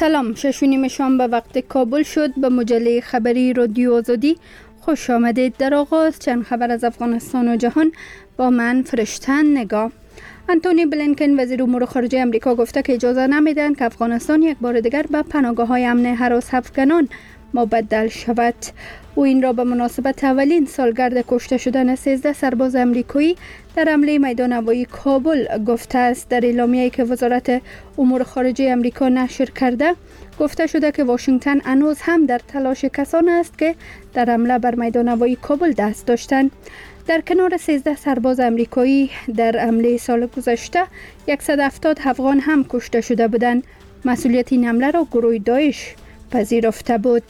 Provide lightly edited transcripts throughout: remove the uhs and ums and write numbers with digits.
سلام، 6:30 شام به وقت کابل شد. به مجله خبری رادیو آزادی خوش آمدید. در آغاز چند خبر از افغانستان و جهان با من فرشتن نگاه. انتونی بلینکن وزیر امور خارجه امریکا گفته که اجازه نمیدن که افغانستان یک بار دیگر به پناهگاه‌های امن هراس افغانان مبدل شود. او این را به مناسبت اولین سالگرد کشته شدن 13 سرباز امریکایی در حمله میدان هوایی کابل گفته است. در اعلامیه‌ای که وزارت امور خارجه امریکا نشر کرده گفته شده که واشنگتن هنوز هم در تلاش کسانی است که در حمله بر میدان هوایی کابل دست داشتند. در کنار 13 سرباز امریکایی در حمله سال گذشته 170 افغان هم کشته شده بودند. مسئولیت این حمله را گروه داعش پذیرفته بود.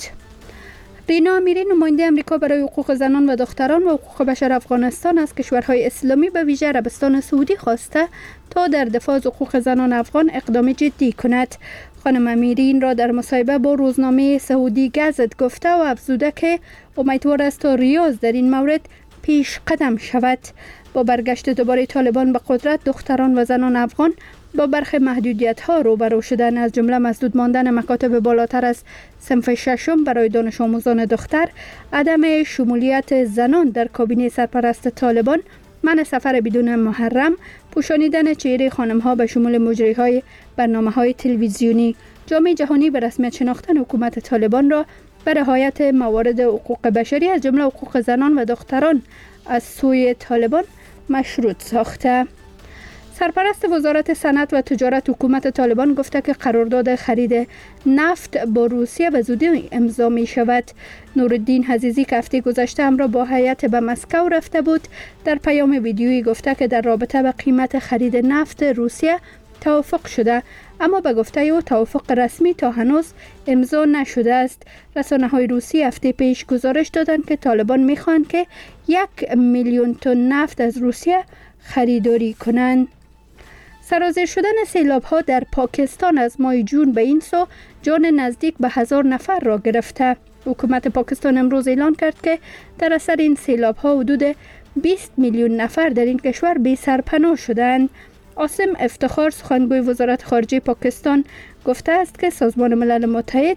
رینا امیری نماینده امریکا برای حقوق زنان و دختران و حقوق بشر افغانستان از کشورهای اسلامی به ویژه عربستان سعودی خواسته تا در دفاع از حقوق زنان افغان اقدام جدی کند. خانم امیری این را در مصاحبه با روزنامه سعودی گزت گفته و افزوده که امیدوار است تا ریاض در این مورد پیش قدم شود. با برگشت دوباره طالبان به قدرت، دختران و زنان افغان با برخی محدودیت‌ها روبرو شدن، از جمله مسدود ماندن مکاتب بالاتر از صنف ششم برای دانش آموزان دختر، عدم شمولیت زنان در کابینه سرپرست طالبان، منع سفر بدون محرم، پوشانیدن چهره خانم‌ها به شمول مجری‌های برنامه‌های تلویزیونی. جامعه جهانی به رسمیت شناختن حکومت طالبان را به رعایت موارد حقوق بشری از جمله حقوق زنان و دختران از سوی طالبان مشروط ساخته. سرپرست وزارت صنعت و تجارت حکومت طالبان گفته که قرارداد خرید نفت با روسیه به زودی امضا می شود. نورالدین عزیزی که هفته گذشته همراه با هیئت به مسکو رفته بود، در پیام ویدیویی گفته که در رابطه به قیمت خرید نفت روسیه توافق شده، اما به گفته او توافق رسمی تا هنوز امضا نشده است. رسانه‌های روسی هفته پیش گزارش دادند که طالبان می‌خواهند که 1,000,000 تن نفت از روسیه خریداری کنند. سرازیر شدن سیلاب‌ها در پاکستان از ماه جون به این سو جان نزدیک به 1000 نفر را گرفته. حکومت پاکستان امروز اعلان کرد که در اثر این سیلاب‌ها حدود 20 میلیون نفر در این کشور بی سرپناه شدند. عاصم افتخار سخنگوی وزارت خارجه پاکستان گفته است که سازمان ملل متحد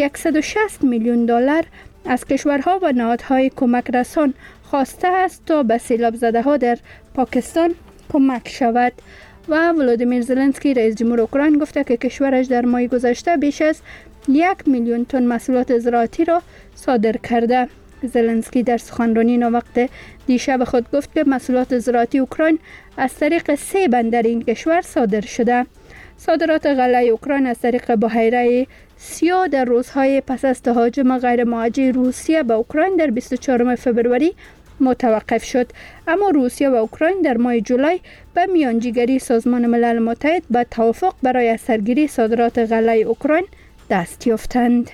160 میلیون دلار از کشورها و نهادهای کمک رسان خواسته است تا به سیلاب زده ها در پاکستان کمک شود. و ولادیمیر زلنسکی رئیس جمهور اوکراین گفته که کشورش در ماه گذشته بیش از 1,000,000 تن محصولات زراعتی را صادر کرده. زلنسکی در سخنرانی وقت دیشب خود گفت که محصولات زراعتی اوکراین از طریق 3 بندر این کشور صادر شده. صادرات غله اوکراین از طریق بحیره سیاه در روزهای پس از تهاجم غیر موجه روسیه به اوکراین در 24 فبروری متوقف شد، اما روسیه و اوکراین در ماه جولای به میانجیگری سازمان ملل متحد به توافق برای از سرگیری صادرات غله اوکراین دست یافتند.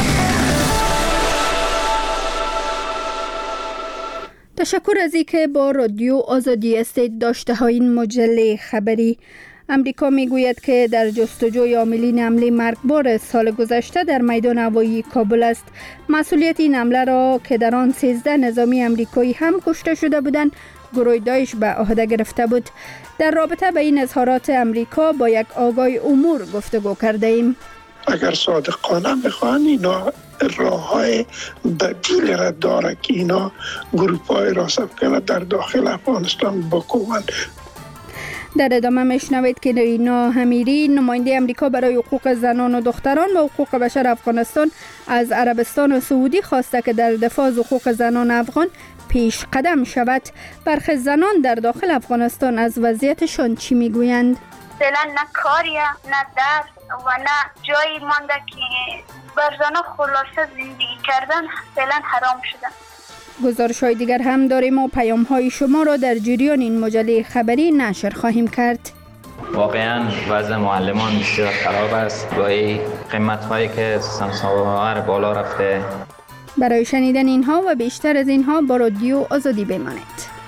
تشکر از اینکه با رادیو آزادی هستید. داشته های این مجله خبری. امریکا میگوید که در جستجوی عاملین حمله مرگبار سال گذشته در میدان هوایی کابل است. مسئولیت این حمله را که در آن 13 نظامی امریکایی هم کشته شده بودند گروه داعش به عهده گرفته بود. در رابطه با این اظهارات امریکا با یک آگاه امور گفتگو کرده ایم. اگر صادقانه بخواهند اینا راه‌های بدیل را داره که اینا گروه‌های راست‌افکن در داخل افغانستان بکنند. در ادامه میشنوید که رینا امیری نماینده امریکا برای حقوق زنان و دختران و حقوق بشر افغانستان از عربستان و سعودی خواسته که در دفاع از حقوق زنان افغان پیش قدم شود. برخی زنان در داخل افغانستان از وضعیتشان چی میگویند؟ فعلا نه کاریه، نه درس و نه جایی مانده که بر زنان خلاصه زندگی کردن فعلا حرام شده. گزارش های دیگر هم داریم و پیام های شما را در جریان این مجله خبری نشر خواهیم کرد. واقعا وضع معلمان بسیار خراب است با این قیمت هایی که سنساور بالا رفته. برای شنیدن اینها و بیشتر از اینها با رادیو آزادی بمانید.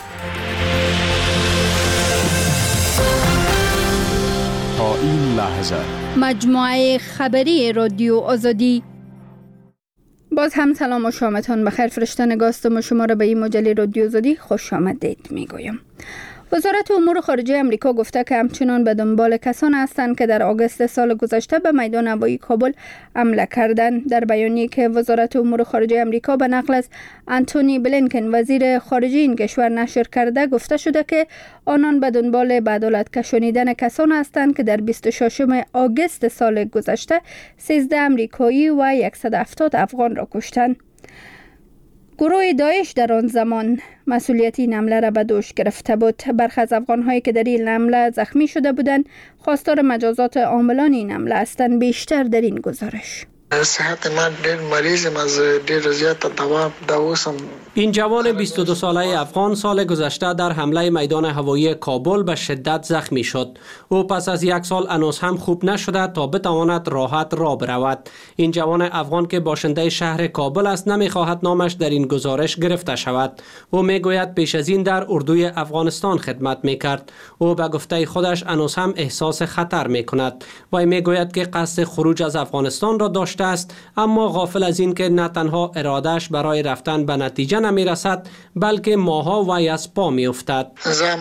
تا این لحظه مجموعه خبری رادیو آزادی. باز هم سلام و شامتان بخیر. فرشته نگاستم و شما را به این مجله رادیو آزادی خوش آمدید میگویم. وزارت امور خارجه امریکا گفته که همچنان به دنبال کسان هستند که در آگوست سال گذشته به میدان هوایی کابل حمله کردند. در بیانیه‌ای که وزارت امور خارجه امریکا به نقل از آنتونی بلینکن وزیر خارجه این کشور نشر کرده گفته شده که آنان به دنبال به عدالت کشانیدن کسان هستند که در 26 آگوست سال گذشته 13 امریکایی و 170 افغان را کشتند. گروه داعش در آن زمان مسئولیت این حمله را به دوش گرفته بود. برخی از افغان‌هایی که در این حمله زخمی شده بودند خواستار مجازات عاملان این حمله هستند. بیشتر در این گزارش. صحت من دیر مریضم، از دیر زیاد دواسم. این جوان 22 ساله افغان سال گذشته در حمله میدان هوایی کابل به شدت زخمی شد. او پس از 1 سال هنوز هم خوب نشده تا بتواند راحت راه برود. این جوان افغان که باشنده شهر کابل است نمیخواهد نامش در این گزارش گرفته شود. او میگوید پیش از این در اردوی افغانستان خدمت میکرد. او به گفته خودش هنوز هم احساس خطر میکند. وی میگوید که قصد خروج از افغانستان را داشته است، اما غافل از این که نه تنها ارادهش برای رفتن به نتیجه نمی رسد بلکه ماها وی از پا می افتد.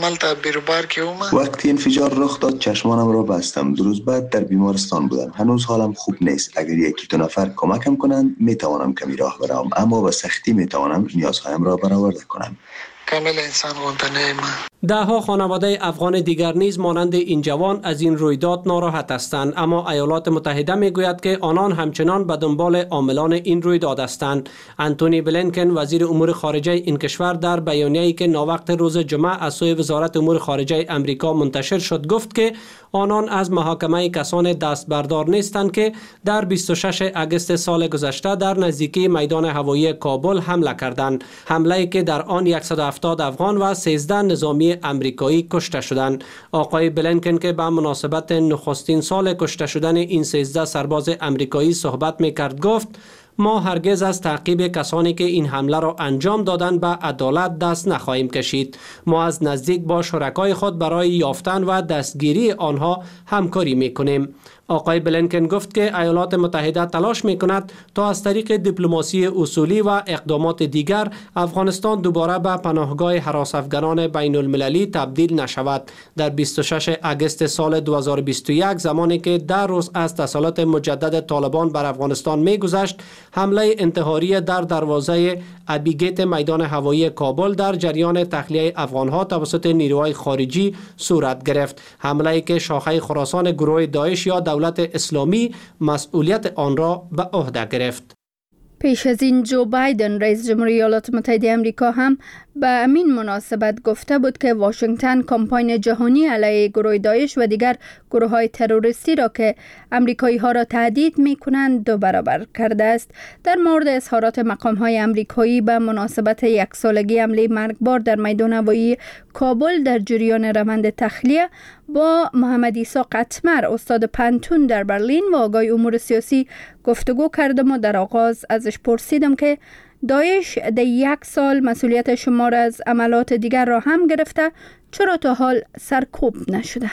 وقتی انفجار رخ داد چشمانم را بستم. 2 روز بعد در بیمارستان بودم. هنوز حالم خوب نیست. اگر 1-2 نفر کمکم کنند می توانم کمی راه بروم، اما به سختی می توانم نیازهایم را برآورده کنم. کامل انسان گونه من. دهها خانواده افغان دیگر نیز مانند این جوان از این رویداد ناراحت هستند، اما ایالات متحده میگوید که آنان همچنان به دنبال عاملان این رویداد هستند. آنتونی بلینکن وزیر امور خارجه این کشور در بیانیه‌ای که ناوقت روز جمعه از سوی وزارت امور خارجه امریکا منتشر شد گفت که آنان از محاکمه کسان دستبردار نیستند که در 26 آگوست سال گذشته در نزدیکی میدان هوایی کابل حمله کردند. حمله‌ای که در آن 170 افغان و 13 نظامی امریکایی کشته شدند. آقای بلینکن که به مناسبت نخستین سال کشته شدن این 13 سرباز امریکایی صحبت می‌کرد گفت ما هرگز از تعقیب کسانی که این حمله را انجام دادند به عدالت دست نخواهیم کشید. ما از نزدیک با شرکای خود برای یافتن و دستگیری آنها همکاری می‌کنیم. آقای بلینکن گفت که ایالات متحده تلاش می‌کند تا از طریق دیپلماسی اصولی و اقدامات دیگر افغانستان دوباره به پناهگاه هراس افغانان بین المللی تبدیل نشود. در 26 آگوست سال 2021 زمانی که 10 روز از تسلط مجدد طالبان بر افغانستان می‌گذشت، حمله انتحاری در دروازه ابیگیت میدان هوایی کابل در جریان تخلیه افغانها توسط نیروهای خارجی صورت گرفت. حمله‌ای که شاخه خراسان گروه داعش یا دولت اسلامی مسئولیت آن را به عهده گرفت. پیش از این جو بایدن رئیس جمهوری ایالات متحده آمریکا هم به همین مناسبت گفته بود که واشنگتن کمپاین جهانی علیه گروه داعش و دیگر گروه‌های تروریستی را که آمریکایی ها را تهدید می‌کنند 2 برابر کرده است. در مورد اظهارات مقام‌های آمریکایی به مناسبت 1 سالگی حمله مرگبار در میدان هوایی کابل در جریان روند تخلیه با محمد عیسی قطمر استاد پنتون در برلین و آقای امور سیاسی گفتگو کردم و در آغاز ازش پرسیدم که داعش در 1 سال مسئولیت شمار از عملات دیگر را هم گرفته، چرا تا حال سرکوب نشده؟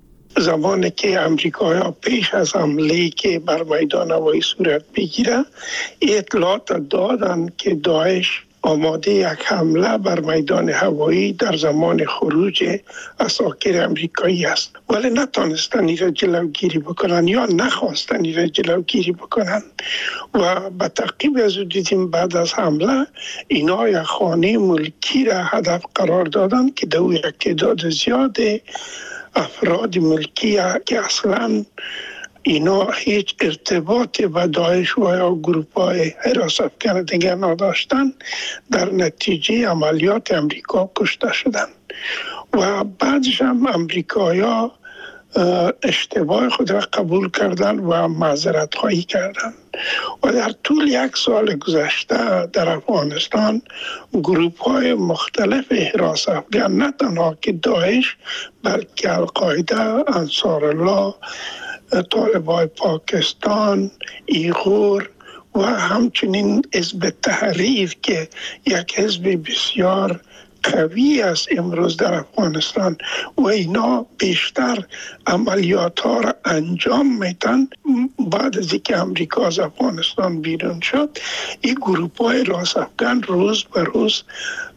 زمانی که امریکایی‌ها پیش از حمله که بر میدان هوایی صورت بگیره اطلاعات دادند که داعش آماده یک حمله بر میدان هوایی در زمان خروج عساکر امریکایی است، ولی نتانستن این را جلوگیری بکنن یا نخواستن این را جلوگیری بکنن و به تعقیب از دیدیم بعد از حمله اینا یک خانه ملکی را هدف قرار دادن که در یک تعداد زیاد افراد ملکی که اصلا اینا هیچ ارتباط با داعش و یا گروه‌های حراس افکن دیگر نداشتن در نتیجه عملیات امریکا کشته شدند و بعدش هم امریکایی‌ها اشتباه خود را قبول کردن و معذرت خواهی کردن و در طول 1 سال گذشته در افغانستان گروه‌های مختلف حراس افکن نه تنها که داعش بلکه القاعده، انصارالله، طالبان پاکستان، ایغور و همچنین حزب تحریر که یک حزب بسیار قوی است امروز در افغانستان و اینا بیشتر عملیات ها را انجام میدن. بعد از اینکه امریکا از افغانستان بیرون شد این گروه های راست افغان روز به روز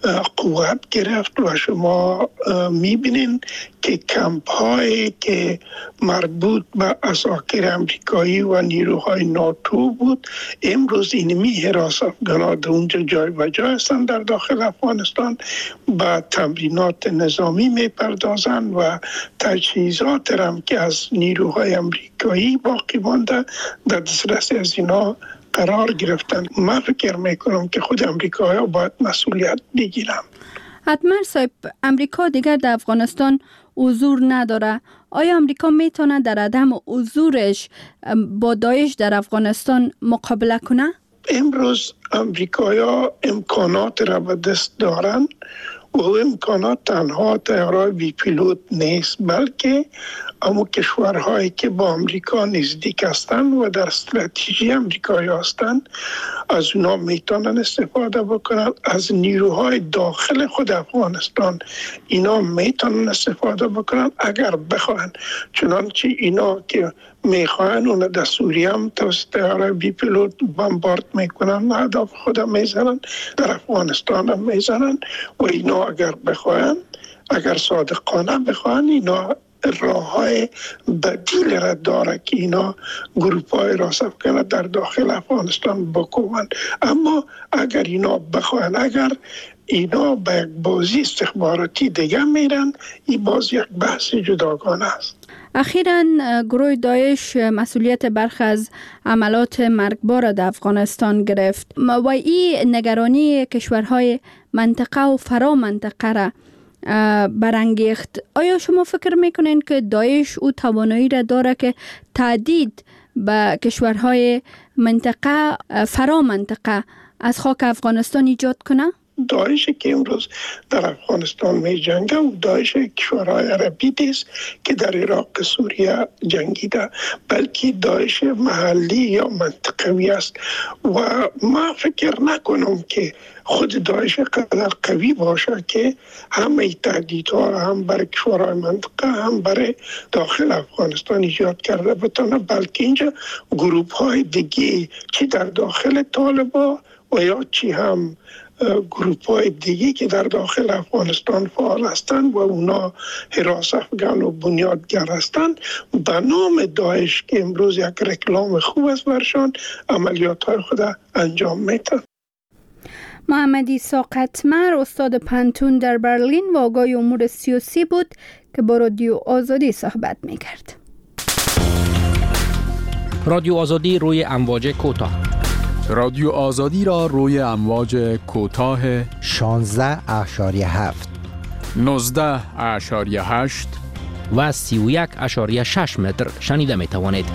قوت گرفت و شما میبینین که کمپ هایی که مربوط به عساکر امریکایی و نیروهای ناتو بود امروز اینمی حراس افغان‌ها در اونجا جای و جای هستند در داخل افغانستان، با تمرینات نظامی میپردازند و تجهیزات هم که از نیروهای امریکایی باقی مانده در دسترس از اینا قرار گرفتن. من فکر میکنم که خود امریکایی‌ها باید مسئولیت بگیرن. حتما صاحب، امریکا دیگر در افغانستان حضور نداره. آیا امریکا میتونه در عدم حضورش با داعش در افغانستان مقابله کنه؟ امروز امریکایی‌ها امکانات را به دست دارن و امکانات تنها طیاره‌های بی پیلوت نیست، بلکه اما کشورهایی که با امریکا نزدیک هستند و در استراتژی امریکایی هستند از اونا میتونن استفاده بکنن. از نیروهای داخل خود افغانستان اینا میتونن استفاده بکنن اگر بخواهن، چنانچه اینا که میخواهن اون در سوریه هم توسط طیاره بی پیلوت بمبارد میکنن، اهداف خود میزنن، در افغانستان هم میزنن و اینا اگر بخواهن، اگر صادقانه بخواهن، اینا راه های بدیل را داره که اینا گروپ های راست افغان در داخل افغانستان بکنن. اما اگر اینا بخواهن، اگر اینا به یک بازی استخباراتی دیگه میرن، این باز یک بحث جداگانه است. اخیراً گروه داعش مسئولیت برخی از عملات مرگبار در افغانستان گرفت و این نگرانی کشورهای منطقه و فرا منطقه را برانگیخت. آیا شما فکر میکنین که داعش او توانایی را داره که تهدید به کشورهای منطقه فرا منطقه از خاک افغانستان ایجاد کنه؟ داعش که امروز در افغانستان می جنگه و داعش کشورهای عربی نیست که در عراق سوریه جنگیده، بلکه داعش محلی یا منطقوی است و ما فکر نکنم که خود داعش قدر قوی باشه که همه تهدیدها هم برای کشورهای منطقه هم برای داخل افغانستان ایجاد کرده بتونه، بلکه اینجا گروپ های دیگه چی در داخل طالبان و یا چی هم گروپ های دیگه که در داخل افغانستان فعال هستند و اونا حراس افغان و بنیادگر هستند به نام داعش که امروز یک رکلام خوب است برشان عملیات های خود انجام میتن. محمد قطمر، استاد پانتون در برلین و آگاه امور سیاسی بود که با رادیو آزادی صحبت میکرد. رادیو آزادی روی امواج کوتاه. رادیو آزادی را روی امواج کوتاه 16.7 19.8 و 31.6 متر شنیده می توانید.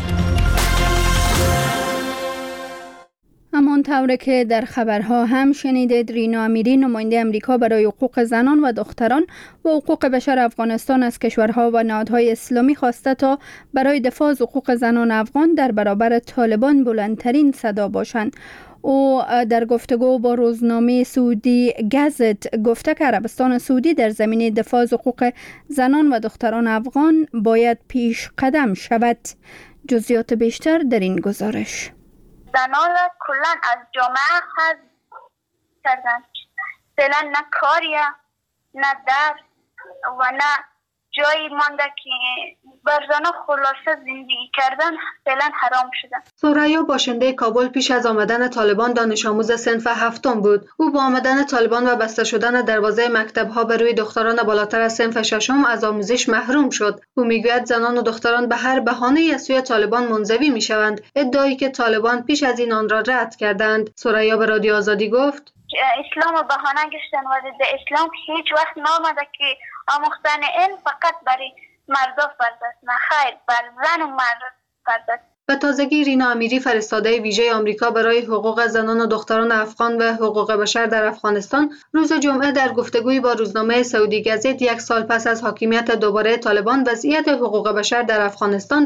همانطور که در خبرها هم شنیدید، رینا امیری، نماینده امریکا برای حقوق زنان و دختران و حقوق بشر افغانستان از کشورها و نهادهای اسلامی خواسته تا برای دفاع از حقوق زنان افغان در برابر طالبان بلندترین صدا باشند. او در گفتگو با روزنامه سعودی گزت گفته که عربستان سعودی در زمینه دفاع از حقوق زنان و دختران افغان باید پیش قدم شود. جزئیات بیشتر در این گزارش. زنان را کلا از جامعه حذف کردن. فعلا نه کاریه، نه درس و نه جایی مانده که بر زنان خلاصه زندگی کردن فعلا حرام شده. ثریا باشنده کابل پیش از آمدن طالبان دانش آموز صنف هفتم بود. او با آمدن طالبان و بسته شدن دروازه مکتب‌ها به روی دختران بالاتر از صنف ششم از آموزش محروم شد. او میگوید زنان و دختران به هر بهانه‌ای از سوی طالبان منزوی میشوند، ادعایی که طالبان پیش از این آن را رد کردند. ثریا به رادیو آزادی گفت: اسلام و بهانه گشتن و در اسلام هیچ وقت نامده که آموختن علم فقط برای مردا فرض است، نه خیر، بر زن و مرد فرض است. به تازگی رینا امیری، فرستاده ویژه آمریکا برای حقوق زنان و دختران افغان و حقوق بشر در افغانستان، روز جمعه در گفتگویی با روزنامه سعودی گزت یک سال پس از حاکمیت دوباره طالبان وضعیت حقوق بشر در افغانستان را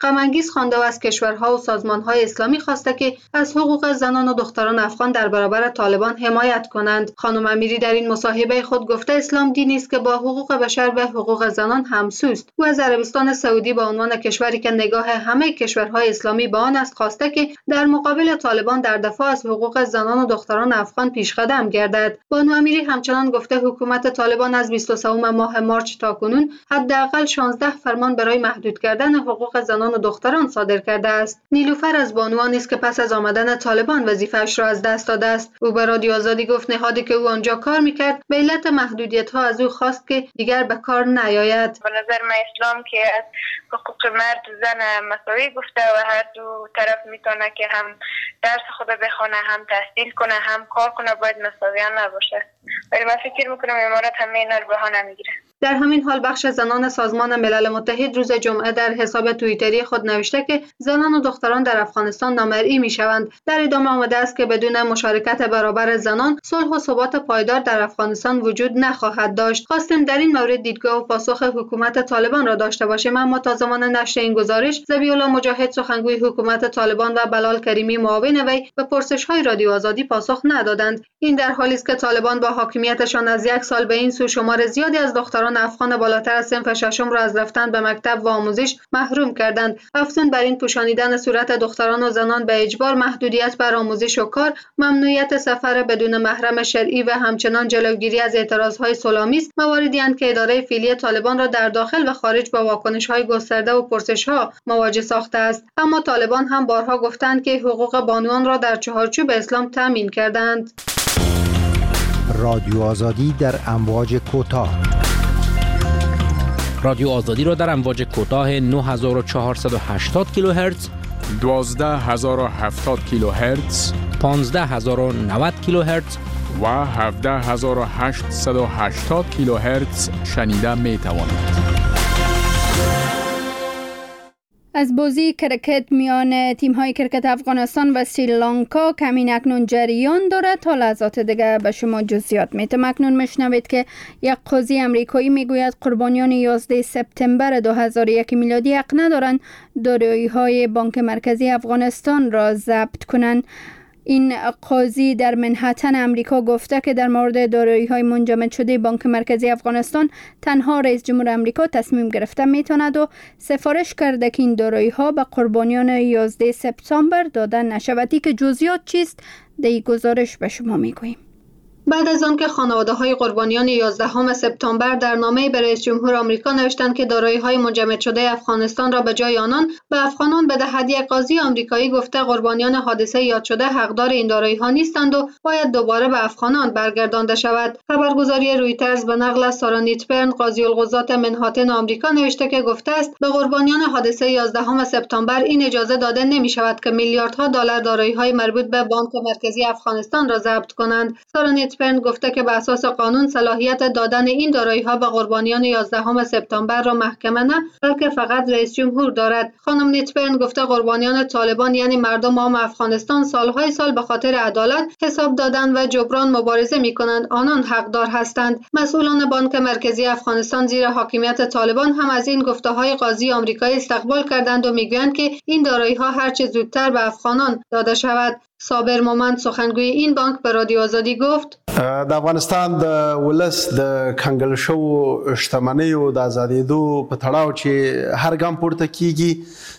غم انگیز خوانده و از کشورها و سازمان‌های اسلامی خواسته که از حقوق زنان و دختران افغان در برابر طالبان حمایت کنند. خانم امیری در این مصاحبه خود گفته اسلام دینی است که با حقوق بشر و حقوق زنان همسوست. او از عربستان سعودی به عنوان کشوری که نگاه همه کشورهای اسلامی به آن است خواسته که در مقابل طالبان در دفاع از حقوق زنان و دختران افغان پیشقدم گردد. بانو امیری همچنان گفته حکومت طالبان از 23 ماه مارچ تا کنون حداقل 16 فرمان برای محدود کردن حقوق زنان و دختران صادر کرده است. نیلوفر از بانوان است که پس از آمدن طالبان وظیفه‌اش را از دست داده است. او به رادیو آزادی گفت نهادی که او آنجا کار می‌کرد به علت محدودیت‌ها از او خواست که دیگر به کار نیاید. به نظر من اسلام که از حقوق مرد و زن مساوی گفته و هر دو طرف میتونه که هم درس خود بخونه، هم تحصیل کنه، هم کار کنه، باید مساویان نباشه. ولی من فکر میکنم امارات همه اینا رو بها نمیگیره. در همین حال بخش زنان سازمان ملل متحد روز جمعه در حساب توییتری خود نوشته که زنان و دختران در افغانستان نامرئی میشوند. در ادامه آمده است که بدون مشارکت برابر زنان صلح و ثبات پایدار در افغانستان وجود نخواهد داشت. خواستیم در این مورد دیدگاه و پاسخ حکومت طالبان را داشته باشیم، اما تا زمان نشر این گزارش ذبیح‌الله مجاهد سخنگوی حکومت طالبان و بلال کریمی معاون وی به پرسش‌های رادیو آزادی پاسخ ندادند. این در حالی است که طالبان با حاکمیتشان از یک سال به این سو شمار زیادی از دختران افغان بالاتر از صنف ششم را از رفتن به مکتب و آموزش محروم کردند. افزون بر این پوشانیدن صورت دختران و زنان به اجبار، محدودیت بر آموزش و کار، ممنوعیت سفر بدون محرم شرعی و همچنان جلوگیری از اعتراضهای صلح‌آمیز مواردی اند که اداره فعلی طالبان را در داخل و خارج با واکنش‌های گسترده و پرسش‌ها مواجه ساخته است. اما طالبان هم بارها گفتند که حقوق بانوان را در چهارچوب اسلام تامین کردند. رادیو آزادی در امواج کوتاه. رادیو آزادی را در امواج کوتاه 9480 کیلوهرتز، 12070 کیلوهرتز، 15090 کیلوهرتز و 17880 کیلوهرتز شنیده می توانید. از بازی کرکت میان تیم‌های کرکت افغانستان و سریلانکا کمین اکنون جریان دارد. تا لحظات دیگه به شما جزئیات میتم. اکنون میشنوید که یک قاضی امریکایی میگوید قربانیان 11 سپتامبر 2001 میلادی حق ندارند دارایی‌های بانک مرکزی افغانستان را ضبط کنند. این قاضی در منهتن امریکا گفته که در مورد دارایی‌های منجمد شده بانک مرکزی افغانستان تنها رئیس جمهور امریکا تصمیم گرفته میتواند و سفارش کرده که این دارایی‌ها به قربانیان 11 سپتامبر داده نشود. که جزئیات چیست در این گزارش به شما میگوییم. بعد از آنکه خانواده‌های قربانیان 11 سپتامبر در نامه‌ای به رئیس جمهور آمریکا نوشتند که دارایی‌های منجمد شده افغانستان را به جای آنان به افغانان بدهد، یک قاضی آمریکایی گفته قربانیان حادثه یاد شده حقدار این دارایی‌ها نیستند و باید دوباره به افغانان برگردانده شود. خبرگزاری رویترز به نقل از سارا نیتبرن قاضی القضات منهاتن آمریکا نوشته که گفته است به قربانیان حادثه 11 سپتامبر این اجازه داده نمی‌شود که میلیاردها دلار دارایی‌های مربوط به بانک مرکزی افغانستان را ضبط کنند. سارا نیتبرن گفته که بر اساس قانون صلاحیت دادن این دارایی‌ها به قربانیان 11 سپتامبر را محکمه نه بلکه فقط رئیس جمهور دارد. خانم نیتبرن گفته قربانیان طالبان یعنی مردم عام افغانستان سالهای سال به خاطر عدالت، حساب دادن و جبران مبارزه می‌کنند، آنان حقدار هستند. مسئولان بانک مرکزی افغانستان زیر حاکمیت طالبان هم از این گفته‌های قاضی آمریکایی استقبال کردند و می‌گویند که این دارایی‌ها هر چه زودتر به افغانان داده شود. صابر مومند سخنگوی این بانک به رادیو آزادی گفت د افغانستان د ولس د کنګل شو شتمنیو د آزادېدو په تړاو چې هر ګام پورته کیږي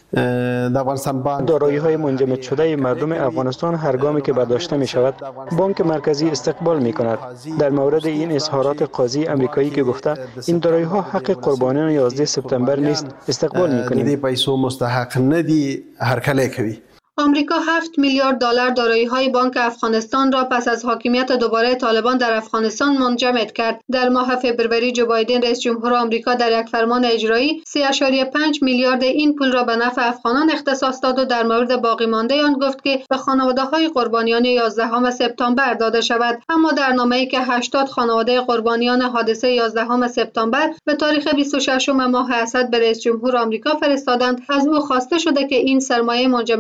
د افغانستان بانک دارایی‌های منجمد شده مردم افغانستان هر گامی که برداشته می شود بانک مرکزی استقبال می کند. در مورد این اظهارات قاضی آمریکایی که گفته این دارایی‌ها حق قربانیان 11 سپتامبر نیست استقبال می کنیم. د پیسو مستحق ندی هر کله کوي. آمریکا 7 میلیارد دلار دارایی‌های بانک افغانستان را پس از حاکمیت دوباره طالبان در افغانستان منجمد کرد. در ماه فوریه جو بایدن رئیس جمهور آمریکا در یک فرمان اجرایی 3.5 میلیارد این پول را به نفع افغانان اختصاص داد و در مورد باقی مانده آن گفت که به خانواده‌های قربانیان 11 سپتامبر داده شود. اما در نامه‌ای که 80 خانواده قربانیان حادثه 11 سپتامبر به تاریخ 26 ماه اسد به رئیس جمهور آمریکا فرستادند، از او خواسته شده که این سرمایه منجمد شده را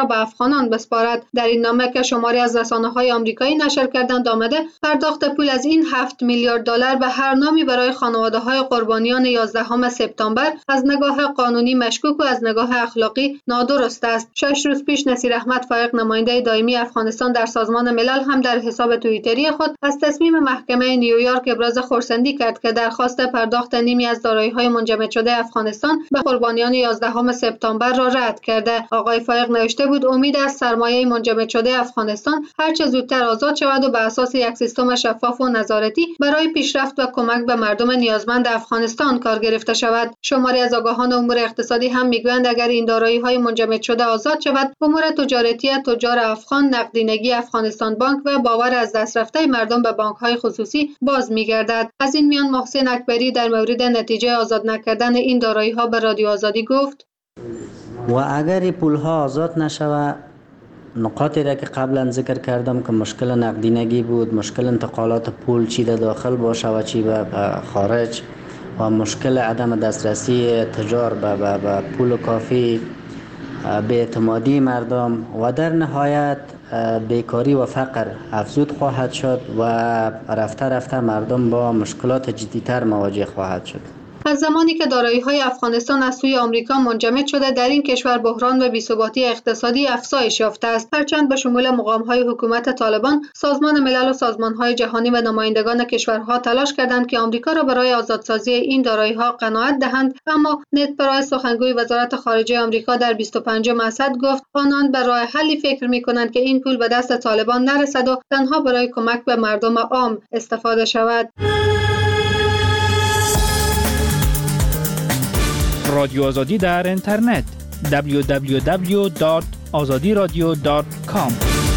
را به افغانان بسپارد. در این نامه که شماری از رسانه‌های آمریکایی نشر کردند آمده پرداخت پول از این 7 میلیارد دلار به هر نامی برای خانواده‌های قربانیان 11 سپتامبر از نگاه قانونی مشکوک و از نگاه اخلاقی نادرست است. 6 روز پیش نصیر احمد فائق نماینده دائمی افغانستان در سازمان ملل هم در حساب توییتری خود از تصمیم محکمه نیویورک ابراز خرسندی کرد که درخواست پرداخت نیمی از دارایی‌های منجمد شده افغانستان به قربانیان 11 سپتامبر را رد کرده. آقای فائق نوشته بود امید است سرمایه منجمد شده افغانستان هرچه زودتر آزاد شود و به اساس یک سیستم شفاف و نظارتی برای پیشرفت و کمک به مردم نیازمند افغانستان کار گرفته شود. شماری از آگاهان امور اقتصادی هم میگویند اگر این دارایی‌های منجمد شده آزاد شود، امور تجارتی تجار افغان، نقدینگی افغانستان بانک و باور از دست رفته مردم به بانک‌های خصوصی باز می‌گردد. از این میان محسن اکبری در مورد نتیجه آزاد نکردن این دارایی‌ها به رادیو آزادی گفت: و اگر پول‌ها آزاد نشود، نقاطی را که قبلا ذکر کردم که مشکل نقدینگی بود، مشکل انتقالات پول چی در داخل باشه و چی به خارج و مشکل عدم دسترسی تجار به پول کافی، بی‌اعتمادی مردم و در نهایت بیکاری و فقر افزود خواهد شد و رفته رفته مردم با مشکلات جدی‌تر مواجه خواهد شد. از زمانی که دارایی‌های افغانستان از سوی آمریکا منجمد شده، در این کشور بحران و بی‌ثباتی اقتصادی افزایش یافته است. هرچند به شمول مقام‌های حکومت طالبان، سازمان ملل و سازمان‌های جهانی و نمایندگان کشورها تلاش کردند که آمریکا را برای آزادسازی این دارایی‌ها قناعت دهند، اما نت پرایس سخنگوی وزارت خارجه آمریکا در 25 اسد گفت آنان به راه حلی فکر می‌کنند که این پول به دست طالبان نرسد و تنها برای کمک به مردم عام استفاده شود. رادیو آزادی در اینترنت www.azadiradio.com.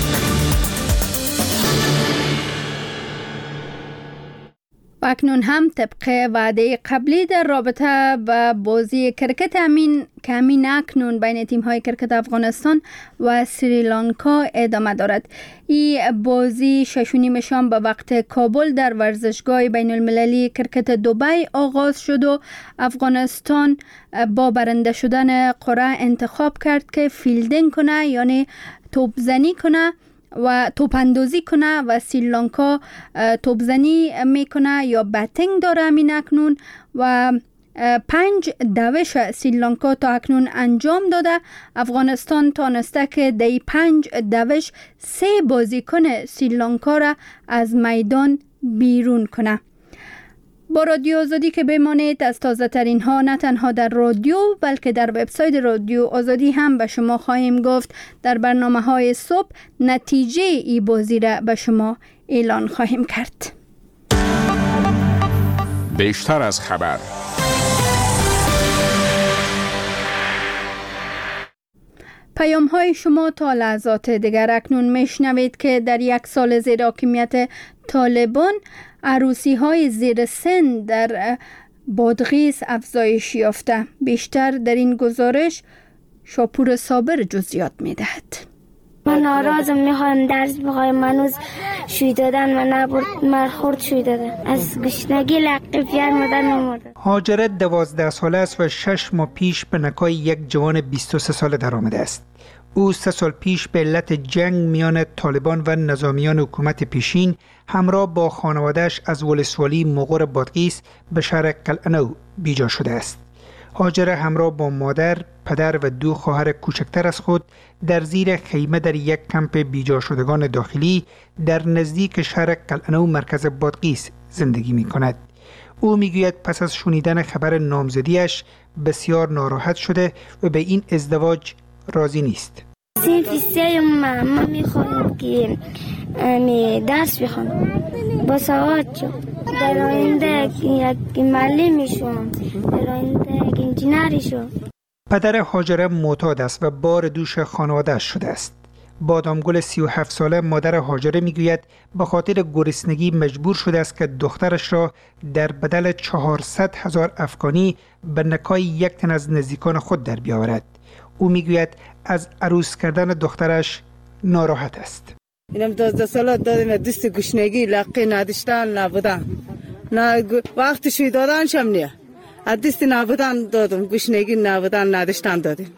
و اکنون هم طبق وعده قبلی در رابطه با بازی کرکت امین اکنون بین تیم‌های کرکت افغانستان و سریلانکا ادامه دارد. این بازی 6:30 شام به وقت کابل در ورزشگاه بین المللی کرکت دبی آغاز شد و افغانستان با برنده شدن قرعه انتخاب کرد که فیلدینگ کنه، یعنی توپزنی کنه و توپ اندازی کنه و سریلانکا توپزنی میکنه یا بتینگ داره همین اکنون و 5 دوش سریلانکا تا اکنون انجام داده. افغانستان تانسته که دی 5 دوش 3 بازیکن سریلانکا را از میدان بیرون کنه. با رادیو آزادی که بمانید، از تازه ترین ها نه تنها در رادیو بلکه در وبسایت رادیو آزادی هم به شما خواهیم گفت. در برنامه های صبح نتیجه ای بازی را به شما اعلان خواهیم کرد. بیشتر از خبر. پیام های شما تا لحظات دیگر. اکنون میشنوید که در 1 سال زیر حاکمیت طالبان عروسی های زیر سن در بادغیس افزایش یافته. بیشتر در این گزارش شاپور صابر جزئیات میدهد. من ناراضم، میخوام درس بخوایم، منوز شوی دادن من خورد شوی دادن، از گشنگی لقیفیان مدن نمورد. هاجره 12 ساله است و 6 ماه پیش به نکای یک جوان 23 ساله در آمده است. او 3 سال پیش به علت جنگ میان طالبان و نظامیان حکومت پیشین همراه با خانواده‌اش از ولسوالی مغور بادغیس به شهر قلعه‌نو بیجا شده است. هاجره همراه با مادر، پدر و 2 خواهر کوچکتر از خود در زیر خیمه در یک کمپ بیجا شدگان داخلی در نزدیک شهر قلعه‌نو مرکز بادغیس زندگی می کند. او میگوید پس از شنیدن خبر نامزدیش بسیار ناراحت شده و به این ازدواج راضی نیست. سینفیسته من میخوام که درس بخونم، با سواد شو، در آینده یک معلم میشم، در آینده یک انجینری شم. پدر هاجره معتاد است و بار دوش خانواده‌اش شده است. بادامگل 37 ساله مادر هاجره میگوید به خاطر گرسنگی مجبور شده است که دخترش را در بدل 400,000 افغانی به نکای یک تن از نزدیکان خود در بیاورد. او میگوید از عروس کردن دخترش ناراحت است. اینم 12 ساله دادم دست گشنگی لقی نداشتن نبودن، نه وقتی شوی دادن شم نیه، از دست نبودن دادم، گشنگی نبودن نداشتن دادیم.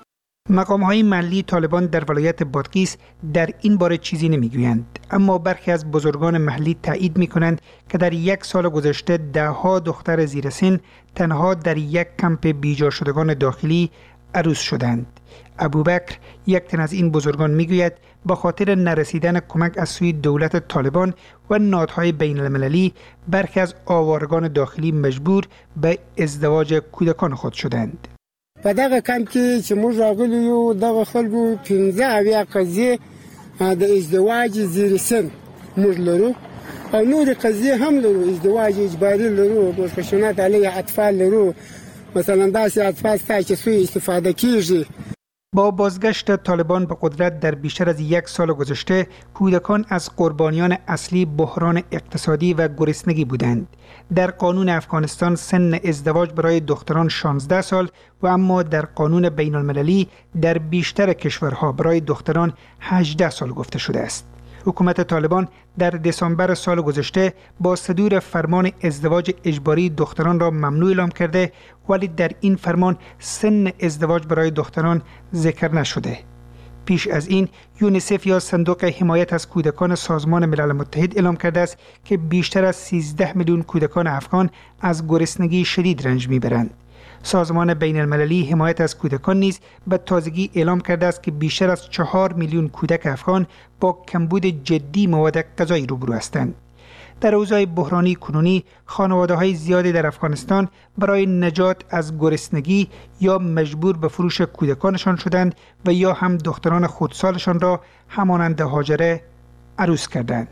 مقام‌های محلی طالبان در ولایت بادغیس در این باره چیزی نمیگویند، اما برخی از بزرگان محلی تایید می‌کنند که در 1 سال گذشته ده‌ها دختر زیر سن تنها در یک کمپ بیجا شدگان داخلی عروس شدند. ابوبکر، یک تن از این بزرگان، میگوید به خاطر نرسیدن کمک از سوی دولت طالبان و نهادهای بین المللی برخی از آوارگان داخلی مجبور به ازدواج کودکان خود شدند. په دغه کمپ کې چې موږ راغلي یو دغه خلکو 15 اویا قضیې د ازدواج زیر سن موږ لرو او نور قضیې هم لرو، ازدواج اجباري لرو، مشکشنات علیه اطفال لرو، مثلا داسې اطفال ستا چې سوی استفاده کیږي. با بازگشت طالبان به قدرت در بیشتر از 1 سال گذشته، کودکان از قربانیان اصلی بحران اقتصادی و گرسنگی بودند. در قانون افغانستان سن ازدواج برای دختران 16 سال و اما در قانون بین المللی در بیشتر کشورها برای دختران 18 سال گفته شده است. حکومت طالبان در دسامبر سال گذشته با صدور فرمان ازدواج اجباری دختران را ممنوع اعلام کرده، ولی در این فرمان سن ازدواج برای دختران ذکر نشده. پیش از این یونیسف یا صندوق حمایت از کودکان سازمان ملل متحد اعلام کرده است که بیشتر از 13 میلیون کودکان افغان از گرسنگی شدید رنج میبرند. سازمان بین المللی حمایت از کودکان نیز به تازگی اعلام کرده است که بیشتر از 4 میلیون کودک افغان با کمبود جدی مواد غذایی روبرو هستند. در اوضاع بحرانی کنونی خانواده‌های زیادی در افغانستان برای نجات از گرسنگی یا مجبور به فروش کودکانشان شدند و یا هم دختران خودسالشان را همانند هاجره عروس کردند.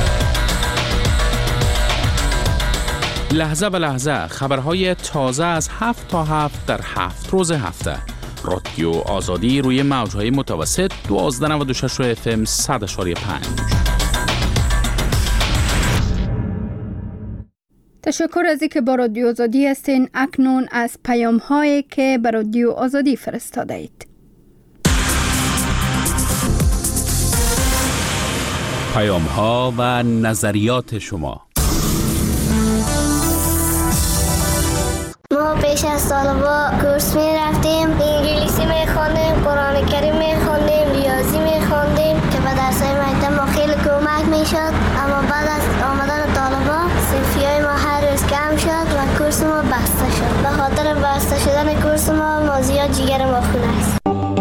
لحظه به لحظه خبرهای تازه از 7 تا 7 در 7 روز هفته. رادیو آزادی روی موجهای متوسط 1296 FM 100.5. تشکر از اینکه با رادیو آزادی هستین. اکنون از پیام هایی که به رادیو آزادی فرستاده اید. پیام ها و نظریات شما. ما پیش از طالبا کورس می رفتیم، انگلیسی می خوندیم، قرآن کریم می خوندیم، ریاضی می خوندیم که به درسای مکتب ما خیلی کمک می شد. اما بعد از آمدن طالبا صرفی های ما هر روز کم شد و کورس ما بسته شد. به خاطر بسته شدن کورس ما زیاد جگر ما خونه است.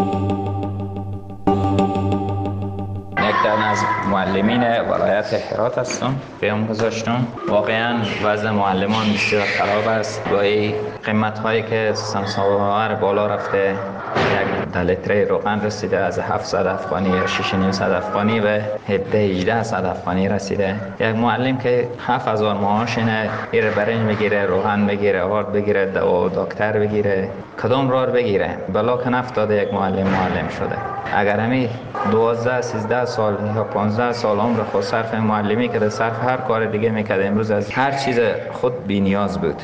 از معلمین ولایت هرات هستم. پیام گذاشتم. واقعا وضع معلمان بسیار خراب است. با این قیمت هایی که سمساور بالا رفته، یک لیتر روغن رسیده از 700 افغانی یا 6,500 افغانی به 17-18 افغانی رسیده. یک معلم که 7000 معاش اینه، ایره برنج بگیره، روغن بگیره، آرد بگیره، دوا دکتر بگیره، کدام راه بگیره؟ بلا که نفتاده یک معلم شده. اگر همی 12-13 سال یا 15 سال عمر خود صرف معلمی که صرف هر کار دیگه میکرد، امروز از هر چیز خود بی نیاز بود.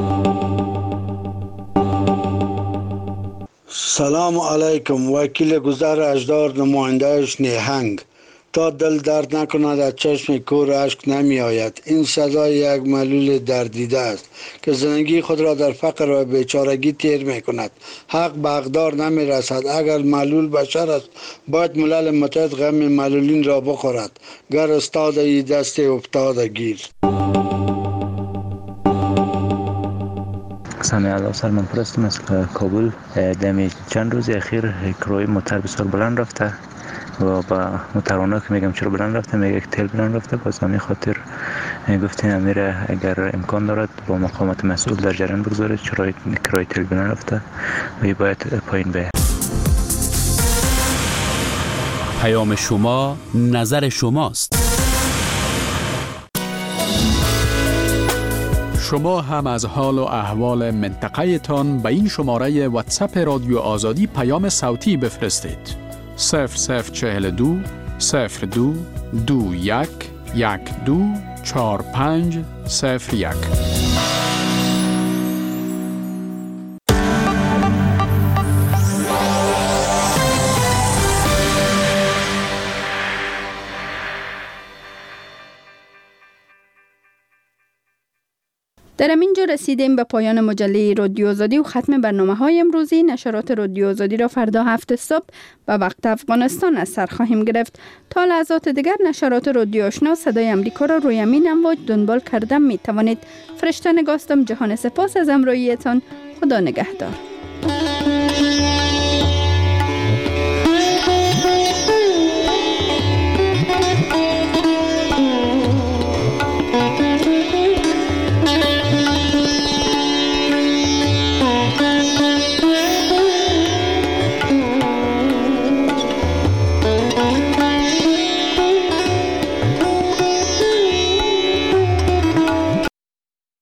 سلام علیکم. وکیل گذر اجدار، نمایندهش نیهنگ. تا دل درد نکند از چشم کور اشک نمی آید. این صدای یک معلول دردیده است که زندگی خود را در فقر و بیچارگی تیر می کند. حق به حقدار نمی رسد. اگر معلول بشر است باید ملل متحد غم معلولین را بخورد. گر استاد ای دست افتاده گیر. سامی الله سلمان پرستم از کابل. دمی چند روز اخیر کرای موتر بسیار بلند رفته و با موترانا که میگم چرا بلند رفته، میگه که تیل بلند رفته. باز همین خاطر گفتیم امیره اگر امکان دارد با مقامات مسئول در جریان بگذاره چرا کرای تیل بلند رفته و باید پایین بیاد. پیام شما نظر شماست. شما هم از حال و احوال منطقه تان به این شماره واتساپ رادیو آزادی پیام صوتی بفرستید. 0042 02 21 12 45 01. در اینجا رسیدیم به پایان مجله رادیو آزادی و ختم برنامه‌های امروزی. نشرات رادیو آزادی را فردا 7 صبح به وقت افغانستان از سر خواهیم گرفت. تا لحظات دیگر نشرات رادیو آشنا صدای امریکا را روی امین امواج دنبال کرده می توانید. فرشته نگاستم. جهان سپاس از همراهیتان. خدا نگهدار.